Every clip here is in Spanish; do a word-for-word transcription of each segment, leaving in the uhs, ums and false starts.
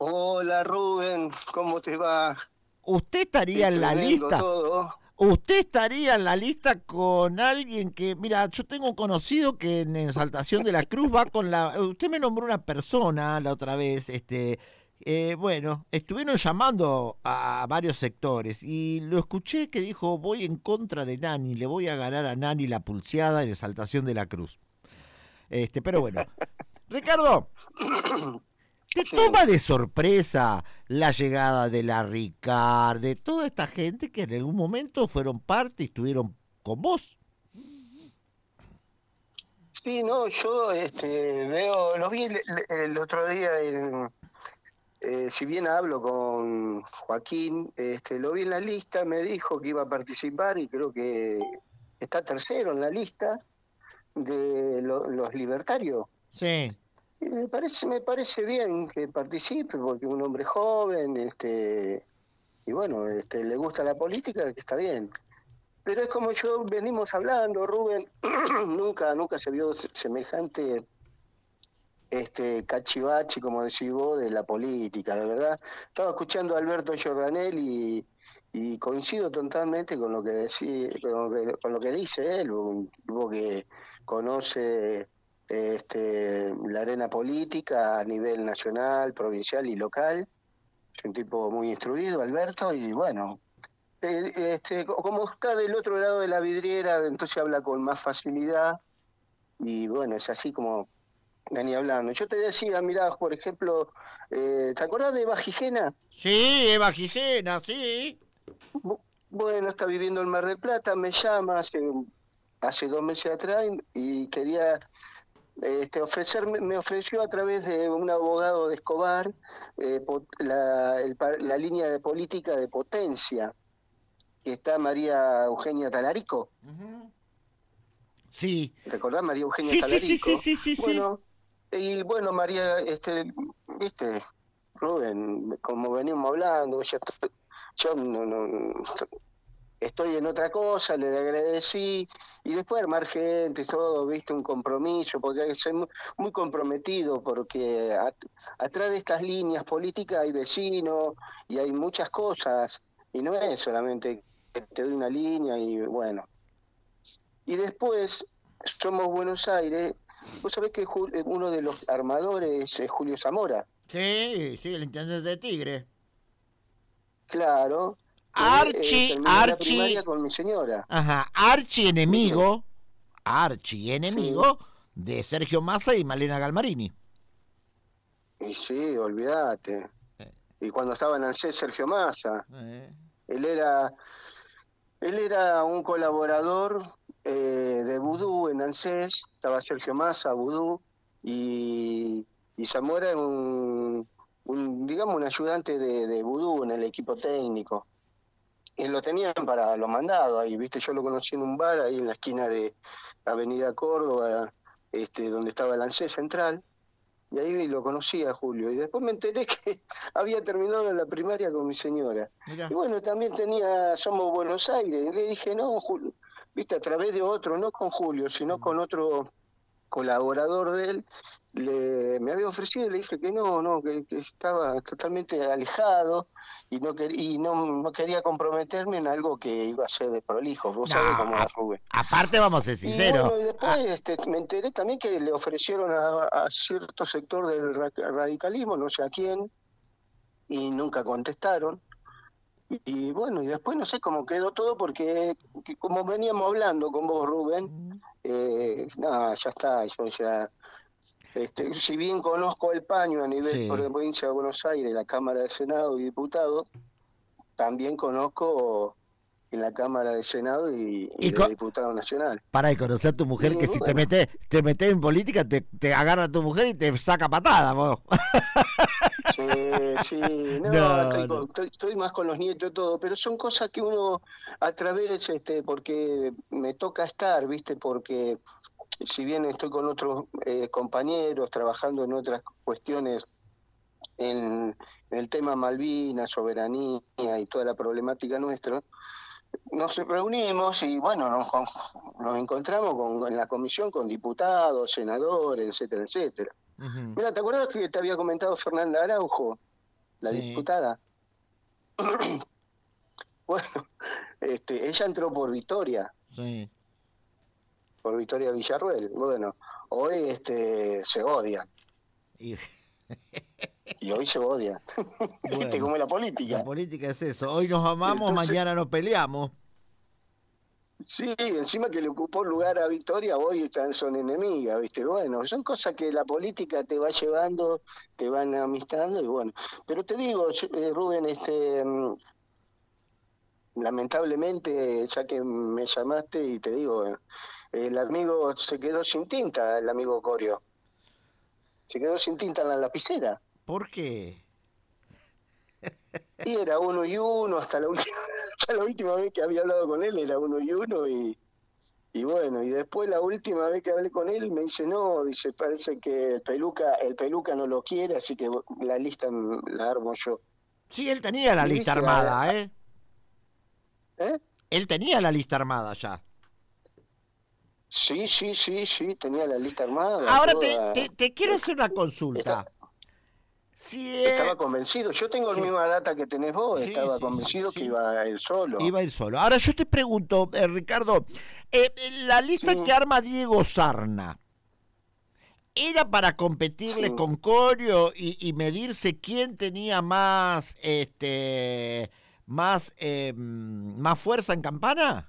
Hola Rubén, ¿cómo te va? ¿Usted Qué estaría en la tremendo lista? todo. ¿Usted estaría en la lista con alguien que, mira, yo tengo un conocido que en Exaltación de la Cruz va con la, usted me nombró una persona la otra vez, este, eh, bueno, estuvieron llamando a varios sectores y lo escuché que dijo, voy en contra de Nani, le voy a ganar a Nani la pulseada en Exaltación de la Cruz. Este, pero bueno, Ricardo, ¿te Sí, toma de sorpresa la llegada de la Ricard, de toda esta gente que en algún momento fueron parte y estuvieron con vos? sí, no, yo este, veo, lo vi el, el otro día, en, eh, si bien hablo con Joaquín, este, lo vi en la lista, me dijo que iba a participar y creo que está tercero en la lista de lo- los libertarios. Sí. Y me parece, me parece bien que participe porque es un hombre joven, este, y bueno, este, le gusta la política, que está bien. Pero es como yo venimos hablando, Rubén, nunca, nunca se vio semejante este cachivache, como decís vos, de la política, la verdad. Estaba escuchando a Alberto Giordanel y, y coincido totalmente con lo que decí, con, lo que, con lo que dice él, un tipo que conoce este, la arena política a nivel nacional, provincial y local. Es un tipo muy instruido, Alberto, y bueno, eh, este, como está del otro lado de la vidriera, entonces habla con más facilidad y bueno, es así como venía hablando. Yo te decía, mirá, por ejemplo, eh, ¿te acordás de Bajigena? Sí, Eva Gijena, sí. Bu- Bueno, está viviendo en Mar del Plata, me llama hace, hace dos meses atrás y, y quería este, ofrecerme, me ofreció a través de un abogado de Escobar eh, po- la, el pa- la línea de política de Potencia, que está María Eugenia Talarico. Sí. ¿Te acordás, María Eugenia Sí, sí, sí, sí, Talarico? sí, sí, sí. Bueno, y bueno, María, este, viste, Rubén, como venimos hablando, ya estoy- yo no, no, estoy en otra cosa, le agradecí, y después armar gente, todo, viste, un compromiso, porque soy muy, muy comprometido, porque at- atrás de estas líneas políticas hay vecinos y hay muchas cosas, y no es solamente que te doy una línea y bueno. Y después, somos Buenos Aires, vos sabés que Ju- uno de los armadores es Julio Zamora, Sí, sí, el intendente de Tigre. claro, que eh, Archi, terminó la primaria archi, con mi señora. ajá, archi Dime, enemigo, archi sí, enemigo de Sergio Massa y Malena Galmarini. y sí, olvídate. Eh, Y cuando estaba en ANSES Sergio Massa, eh. él era, él era un colaborador eh, de Vudú en ANSES, estaba Sergio Massa, Vudú, y, y Zamora era un, un, digamos, un ayudante de, de Vudú en el equipo técnico. Y lo tenían para los mandados ahí, viste, yo lo conocí en un bar ahí en la esquina de Avenida Córdoba, este, donde estaba el ANSES Central. Y ahí lo conocí a Julio. Y después me enteré que había terminado la primaria con mi señora. Y Mira. bueno, también tenía Somos Buenos Aires. Y le dije, no, Julio, viste, a través de otro, no con Julio, sino con otro colaborador de él, le, me había ofrecido y le dije que no, no, que, que estaba totalmente alejado y no, quer, y no, no quería comprometerme en algo que iba a ser de prolijo. Vos No, sabés cómo a- es Rubén. aparte vamos a ser Y sinceros. bueno, y Ah, después este, me enteré también que le ofrecieron a, a cierto sector del ra- radicalismo, no sé a quién, y nunca contestaron. Y, y bueno, y después no sé cómo quedó todo, porque que como veníamos hablando con vos, Rubén, eh, nada, ya está, yo ya, este, si bien conozco el paño a nivel sí. provincia de Buenos Aires, la Cámara de Senado y Diputados, también conozco en la Cámara de Senado y, y Y de co- Diputado Nacional. para de conocer a tu mujer Y que si te bueno, metes te metes en política te, te agarra a tu mujer y te saca patada, vos. sí, sí, no, estoy, No, no. con- estoy, estoy más con los nietos y todo, pero son cosas que uno a través, este, porque me toca estar, ¿viste? Porque si bien estoy con otros eh, compañeros trabajando en otras cuestiones, en, en el tema Malvinas, soberanía y toda la problemática nuestra, nos reunimos y bueno, nos, nos encontramos con, en la comisión con diputados, senadores, etcétera, etcétera. Ujú. Mira, ¿te acuerdas que te había comentado Fernanda Araujo? la Sí, diputada. Bueno, este, ella entró por Victoria, sí. por Victoria Villarruel. Bueno, hoy este, se odian, Y y hoy se odian. ¿Viste bueno, cómo es la la política? política es eso. Hoy nos amamos, Entonces, mañana nos peleamos. sí, encima que le ocupó lugar a Victoria, hoy están, son enemigas, ¿viste? Bueno, son cosas que la política te va llevando, te van amistando, y bueno. Pero te digo, yo, eh, Rubén, este, mm, lamentablemente, ya que me llamaste y te digo, eh, el amigo se quedó sin tinta, el amigo Corio. Se quedó sin tinta en la lapicera. ¿Por qué? Y era uno y uno, hasta la última, hasta la última vez que había hablado con él era uno y uno, y, y bueno, y después la última vez que hablé con él me dice, no, dice, parece que el peluca, el peluca no lo quiere, así que la lista la armo yo. Sí, él tenía la Y lista viste, a- armada, a- ¿eh? ¿eh? Él tenía la lista armada ya. Sí, sí, sí, sí, tenía la lista armada, Ahora te, te, toda. te quiero hacer una Está, consulta. Si, estaba eh, convencido, yo tengo la sí, misma data que tenés vos, sí, estaba sí, sí, convencido que sí. iba él solo. Iba a ir solo. Ahora yo te pregunto, eh, Ricardo, eh, eh, la lista que Sí, arma Diego Sarna, ¿era para competirle sí. con Corio y, y medirse quién tenía más, este, más, eh, más fuerza en Campana?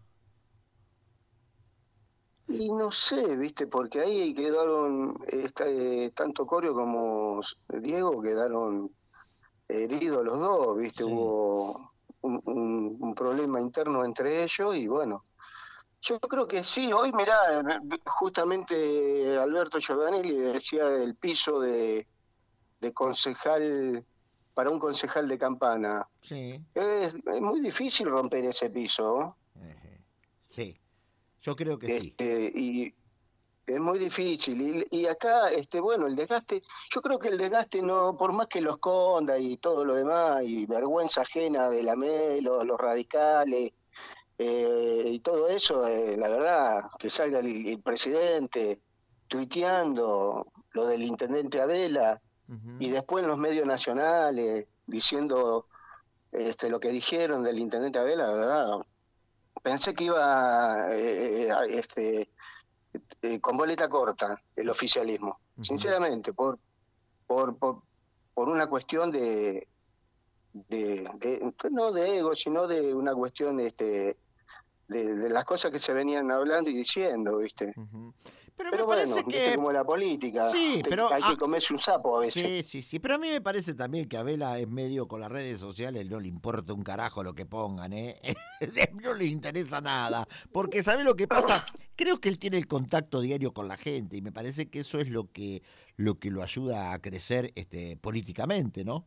Y no sé, viste, porque ahí quedaron, esta, eh, tanto Corio como Diego quedaron heridos los dos, viste, Sí. hubo un, un- un problema interno entre ellos y bueno, yo creo que sí, hoy mirá, justamente Alberto Giordanelli decía del piso de, de concejal, para un concejal de Campana. Sí. Es, es muy difícil romper ese piso, ¿no? Ejé. Sí, yo creo que sí. Este, y es muy difícil. Y, y acá, este, bueno, el desgaste, yo creo que el desgaste no, por más que lo esconda y todo lo demás, y vergüenza ajena de la Melo, los radicales, eh, y todo eso, eh, la verdad, que salga el, el presidente tuiteando lo del intendente Abela, y Ujú. después en los medios nacionales diciendo este, lo que dijeron del intendente Abela, la verdad, pensé que iba eh, eh, este, eh, con boleta corta el oficialismo, Ujú. sinceramente, por, por, por, por una cuestión de, de, de, no de ego, sino de una cuestión este, de, de las cosas que se venían hablando y diciendo, ¿viste? Ujú. Pero me Pero bueno, parece viste que cómo es la política, sí, te- pero hay que ah, comerse un sapo a veces. sí, sí, sí, pero a mí me parece también que a Vela es medio con las redes sociales, no le importa un carajo lo que pongan, ¿eh? No le interesa nada, porque ¿sabe lo que pasa? Creo que él tiene el contacto diario con la gente y me parece que eso es lo que lo que lo ayuda a crecer este políticamente, ¿no?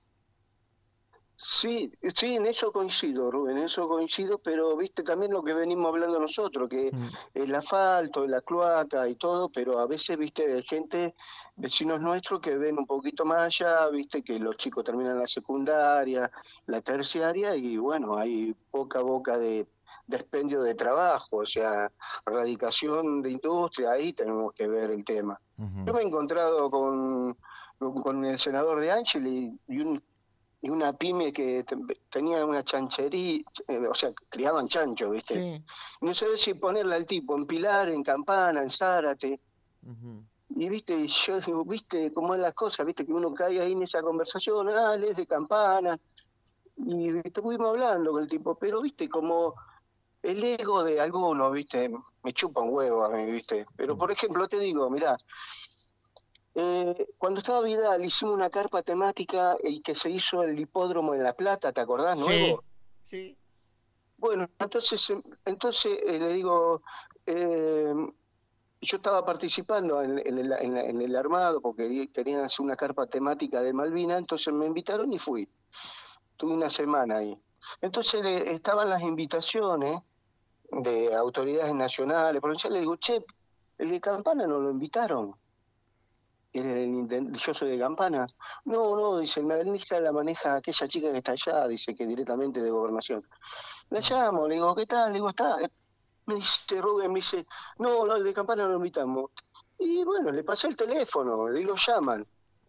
Sí, sí, en eso coincido, Rubén, en eso coincido, pero viste también lo que venimos hablando nosotros, que Mm, el asfalto, la cloaca y todo, pero a veces, viste, hay gente, vecinos nuestros que ven un poquito más allá, viste, que los chicos terminan la secundaria, la terciaria, y bueno, hay poca boca de, de expendio de trabajo, o sea, radicación de industria, ahí tenemos que ver el tema. Yo ujú. me he encontrado con, con el senador de Ángel y, y un y una pyme que te- tenía una chanchería, eh, o sea, criaban chancho, ¿viste? Sí. No sé si ponerle al tipo en Pilar, en Campana, en Zárate. Ujú. Y viste, y yo digo, viste cómo es las cosas, viste que uno cae ahí en esa conversación, ah, él es de Campana, y estuvimos hablando con el tipo, pero viste como el ego de algunos, viste, me chupa un huevo a mí, viste. Pero Mm. por ejemplo, te digo, mirá, eh, cuando estaba Vidal hicimos una carpa temática y que se hizo el hipódromo en La Plata, ¿te acordás, Sí. nuevo? Sí. Bueno, entonces, em, entonces eh, le digo, eh, yo estaba participando en, en el, en la- en el armado porque querían hacer una carpa temática de Malvina, entonces me invitaron y fui. Tuve una semana ahí. Entonces eh, estaban las invitaciones de autoridades nacionales, provinciales, le digo, che, el de Campana no lo invitaron. Era el inten- yo soy de Campana. No, no, dice, la lista la maneja aquella chica que está allá, dice que directamente de gobernación. La Mm. llamo, le digo, ¿qué tal? Le digo, está. Me dice Rubén, me dice, no, no, el de Campana no lo invitamos. Y bueno, le pasé el teléfono, y lo llaman.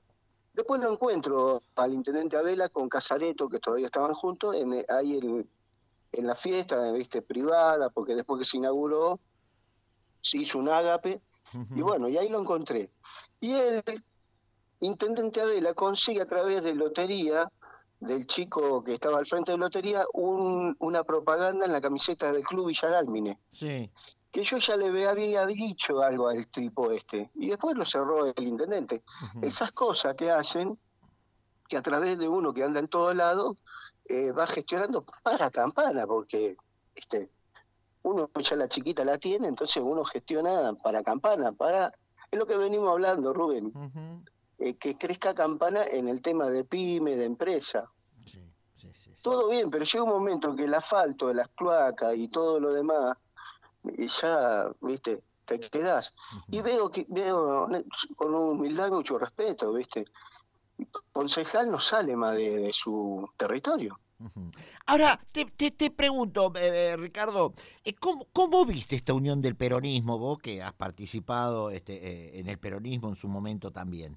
Después lo encuentro al intendente Abela con Casareto, que todavía estaban juntos, en, ahí en, en la fiesta, viste, privada, porque después que se inauguró, se hizo un ágape, y Ujú. bueno, y ahí lo encontré. Y el intendente Abela consigue a través de lotería, del chico que estaba al frente de lotería, un, una propaganda en la camiseta del Club Villadálmine, Sí. que yo ya le había dicho algo al tipo este, y después lo cerró el intendente. Ujú. Esas cosas que hacen, que a través de uno que anda en todos lados, eh, va gestionando para Campana, porque este, uno ya la chiquita la tiene, entonces uno gestiona para Campana, para... Es lo que venimos hablando, Rubén, Ujú. eh, que crezca Campana en el tema de pyme, de empresa. Sí, sí, sí, sí. Todo bien, pero llega un momento que el asfalto, las cloacas y todo lo demás, y ya, viste, te quedás. Y Ujú. veo que veo con humildad y mucho respeto, viste, concejal no sale más de, de su territorio. Ujú. Ahora, te, te, te pregunto, eh, eh, Ricardo, eh, ¿cómo, ¿cómo viste esta unión del peronismo, vos que has participado este, eh, en el peronismo en su momento también?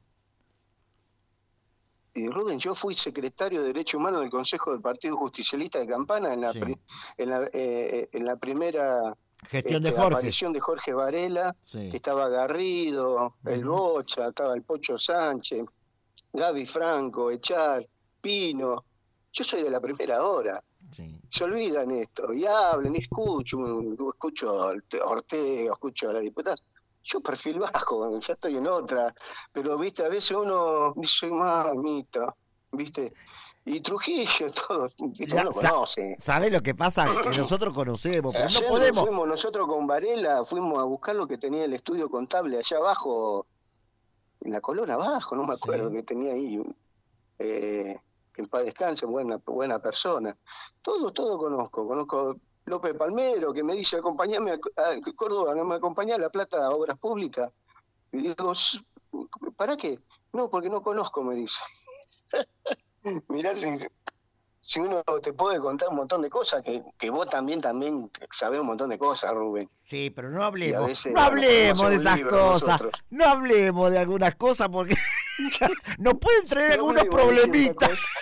Y Rubén, yo fui secretario de Derecho Humano del Consejo del Partido Justicialista de Campana en la, Sí. pri- en la, eh, en la primera Gestión de este, Jorge. aparición de Jorge Varela, que Sí. estaba Garrido, el Ujú. Bocha, estaba el Pocho Sánchez, Gaby Franco, Echar, Pino. Yo soy de la primera hora. Sí. Se olvidan esto, y hablan, y escucho, escucho a Ortega, escucho a la diputada. Yo perfil bajo, ya estoy en otra, pero viste, a veces uno dice, mamita, viste, y Trujillo, todo, viste, Ya, uno sa- conoce. ¿Sabés lo que pasa? Que nosotros conocemos, pero no Ayer nos podemos. fuimos nosotros con Varela, fuimos a buscar lo que tenía el estudio contable allá abajo, en la colona abajo, no me acuerdo Sí. que tenía ahí, eh, que en paz descanse, buena, buena persona. Todo, todo conozco, conozco López Palmero, que me dice, acompañame a, a Córdoba, no me acompañá a La Plata a Obras Públicas. Y digo, ¿para qué? No, porque no conozco, me dice. Mirá, si, si uno te puede contar un montón de cosas, que, que vos también, también sabés un montón de cosas, Rubén. Sí, pero no Y a hablemos, veces, no bueno, podemos hablemos hacer de un esas libro cosas, nosotros. no hablemos de algunas cosas porque nos pueden traer No algunos hablemos de ciertas problemitas. cosas.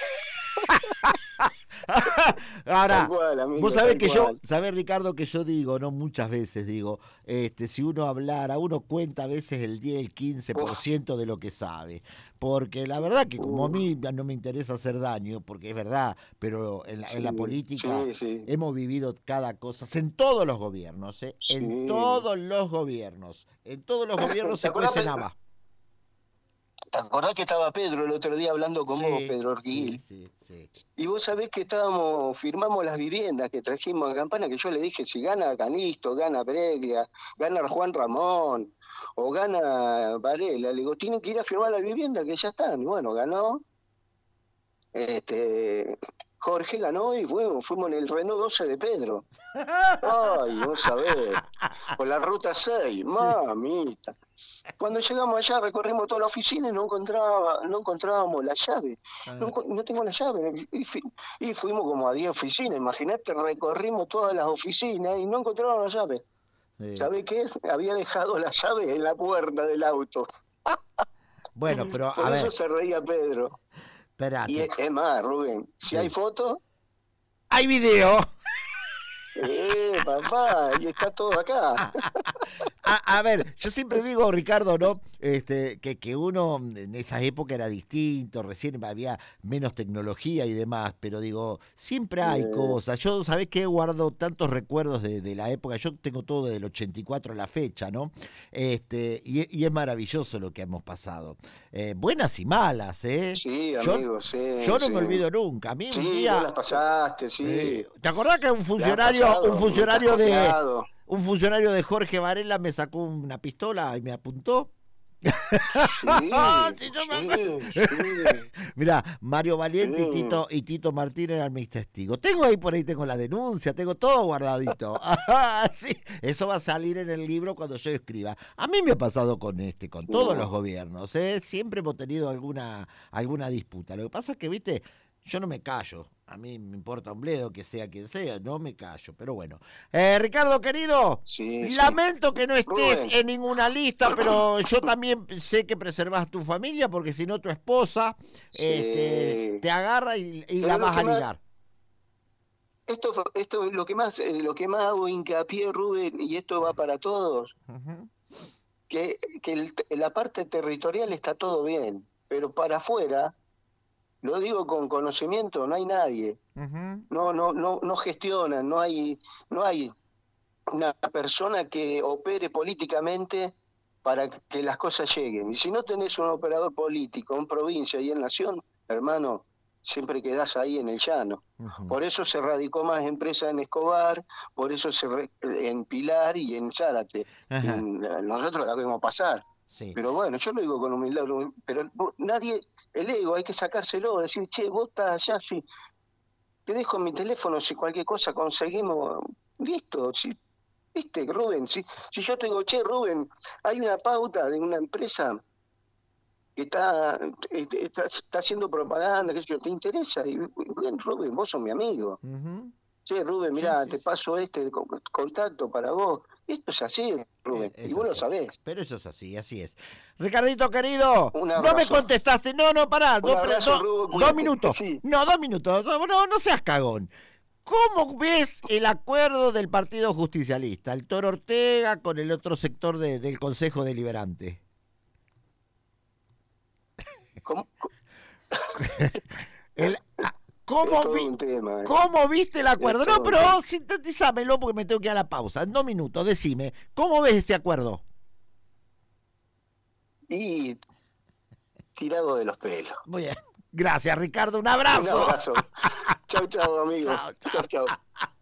Tal Ahora, cual, vos amigo, sabés tal que yo, cual. sabés Ricardo que yo digo, no muchas veces digo, este, si uno hablara, uno cuenta a veces el diez, el quince por Uf, ciento de lo que sabe, porque la verdad que como a uf, mí no me interesa hacer daño, porque es verdad, pero en la, en sí, la política sí, sí, hemos vivido cada cosa, en todos los gobiernos, ¿eh? En sí. todos los gobiernos, en todos los gobiernos ¿Te se acordás, cuecen Pe- habas. ¿Te acordás que estaba Pedro el otro día hablando con vos, Sí, Pedro sí, Orguil? sí, sí. Y vos sabés que estábamos, firmamos las viviendas que trajimos a Campana, que yo le dije, si gana Canisto, gana Breglia, gana Juan Ramón, o gana Varela, le digo, tienen que ir a firmar las viviendas que ya están. Y bueno, ganó, este, Jorge ganó y fuimos, fuimos en el Renault doce de Pedro. Ay, no sabés, por la ruta seis, Sí. mamita. Cuando llegamos allá recorrimos toda la oficina y no encontraba, no encontrábamos la llave. No, Ah, enco- no tengo la llave. Y, fi- y fuimos como a diez oficinas. Imagínate, recorrimos todas las oficinas y no encontramos la llave. sí. ¿Sabe qué es? Había dejado la llave en la puerta del auto. Bueno, pero a Por eso ver, se reía Pedro. Y espérate. es, es más, Rubén, si hay Sí. fotos, ¡Hay video! eh, papá, y está todo acá. A, a ver, yo siempre digo, Ricardo, ¿no? Este, que, que uno en esa época era distinto, recién había menos tecnología y demás, pero digo, siempre hay Eh, cosas. Yo, ¿sabés qué? Guardo tantos recuerdos de, de la época, yo tengo todo desde el ochenta y cuatro a la fecha, ¿no? Este, y, y es maravilloso lo que hemos pasado. Eh, buenas y malas, ¿eh? sí, Yo, amigo, sí, yo no sí. me olvido nunca. A mí un Sí, vos día, las pasaste, eh, sí. ¿te acordás que un La has funcionario, un pasado, me funcionario de, cascoteado. un funcionario de Jorge Varela me sacó una pistola y me apuntó? Sí, Sí, yo me acuerdo. sí, sí, Mirá, Mario Valiente y sí. Tito, y Tito Martínez eran mis testigos. Tengo ahí por ahí, tengo la denuncia, tengo todo guardadito. Ajá, sí, eso va a salir en el libro cuando yo escriba. A mí me ha pasado con este, con Sí. todos los gobiernos, ¿eh? Siempre hemos tenido alguna, alguna disputa. Lo que pasa es que, viste, Yo no me callo. A mí me importa un bledo que sea quien sea, no me callo, pero bueno. Eh, Ricardo, querido, Sí, lamento sí. que no estés Rubén. en ninguna lista, pero yo también sé que preservas tu familia, porque si no tu esposa este, Sí. te agarra y, y Pero la lo vas que a más, ligar. esto, esto es lo que más, eh, lo que más hago hincapié, Rubén, y esto va para todos, Ujú, que, que el- la parte territorial está todo bien, pero para afuera, lo digo con conocimiento, no hay nadie. ujú, No, no, no, no gestionan, no hay, no hay una persona que opere políticamente para que las cosas lleguen. Y si no tenés un operador político en provincia y en nación, hermano, siempre quedás ahí en el llano. ujú. Por eso se radicó más empresa en Escobar, por eso se re- en Pilar y en Zárate. Y Ajá, nosotros la vemos pasar. sí. Pero bueno, yo lo digo con humildad, pero nadie, el ego hay que sacárselo, decir, che, vos estás allá, sí, te dejo mi teléfono, si cualquier cosa conseguimos, listo, si, viste, Rubén, si, si yo te digo, che, Rubén, hay una pauta de una empresa que está, está, está haciendo propaganda, que ¿te interesa? Y bien, Rubén, vos sos mi amigo. Ujú. Che, Rubén, Sí, mirá, sí, te sí. paso este contacto para vos. Esto es así, Eh, Rubén, y Es vos lo así. sabés. Pero eso es así, así es. Ricardito, querido, Un no me abrazo. contestaste. No, no, pará. Un Dos, pre- abrazo, do- Rubén, dos cuídate. minutos. Sí. No, dos minutos. No, no no seas cagón. ¿Cómo ves el acuerdo del Partido Justicialista? El Toro Ortega con el otro sector de- del Consejo Deliberante. ¿Cómo? El, ah, Es ¿cómo, todo vi- un tema. eh. ¿Cómo viste el Es acuerdo? No, todo un pero tema. sintetízamelo porque me tengo que ir a la pausa. En dos minutos, decime. ¿Cómo ves ese acuerdo? Y tirado de los pelos. Muy bien. Gracias, Ricardo. Un Un abrazo. abrazo. Chau, chau, amigo. Chao, Chau, chao. chau.